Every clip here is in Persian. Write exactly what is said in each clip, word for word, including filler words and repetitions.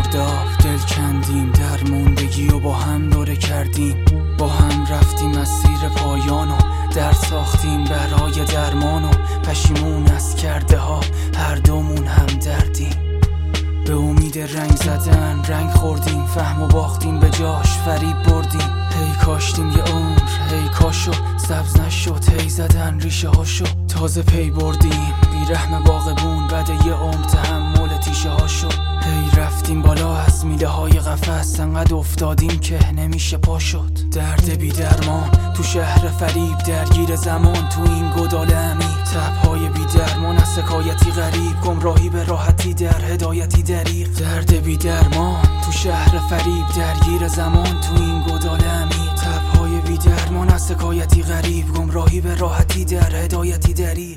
آفتاب دل کندیم، در موندگی و با هم دوره کردیم، با هم رفتیم مسیر پایانو در ساختیم برای درمانو. پشیمون از کرده ها هر دومون هم دردیم، به امید رنگ زدن رنگ خوردیم، فهم و باختیم به جاش فریب بردیم. هی کاشتیم یه عمر هی کاشو سبز نشد، هی زدن ریشه هاشو تازه پی بردیم. بیرحم باغبون بعد یه عمر تحمل تیشه هاشو. هی رفتیم بالا از میله های قفس، انقدر افتادیم که نمیشه پا شد. درد بی درمان تو شهر فریب، درگیر زمان تو این گدال عمیق. تب‌های بی درمان از حکایتی غریب، گمراهی به راحتی در هدایتی دریغ. درد بی درمان تو شهر فریب، درگیر زمان تو این گدال عمیق. تب‌های بی درمان از حکایتی غریب، گمراهی به راحتی در هدایتی دریغ.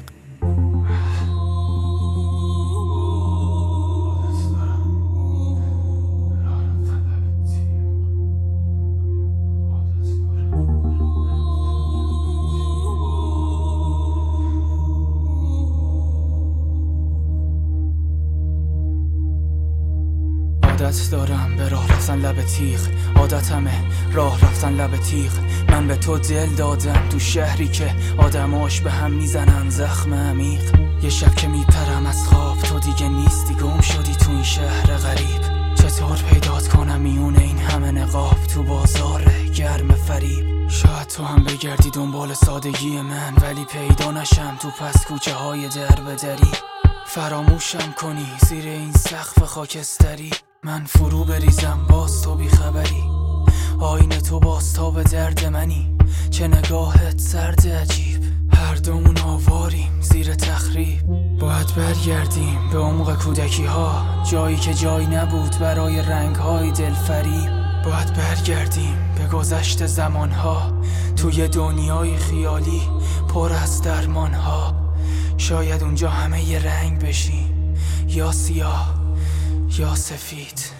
عادت دارم به راه رفتن لب تیغ، عادتمه راه رفتن لب تیغ. من به تو دل دادم تو شهری که آدماش به هم میزنن زخم عمیق. یه شب که میپرم از خواب تو دیگه نیستی، گم شدی تو این شهر غریب. چطور پیدات کنم میونه این همه نقاب تو بازار گرم فریب؟ شاید تو هم بگردی دنبال سادگی من، ولی پیدا نشم تو پس کوچه های در به دری. فراموشم کنی زیر این سقف خاکستری، من فرو بریزم باز تو بی خبری. آینه تو باز تا به درد منی، چه نگاهت سرد عجیب. هر دومون آواریم زیر تخریب، باید برگردیم به عمق کودکی ها، جایی که جایی نبود برای رنگ های دلفریب. باید برگردیم به گذشت زمان ها، توی دنیای خیالی پر از درمان ها. شاید اونجا همه ی رنگ بشیم، یا سیاه یا سفید.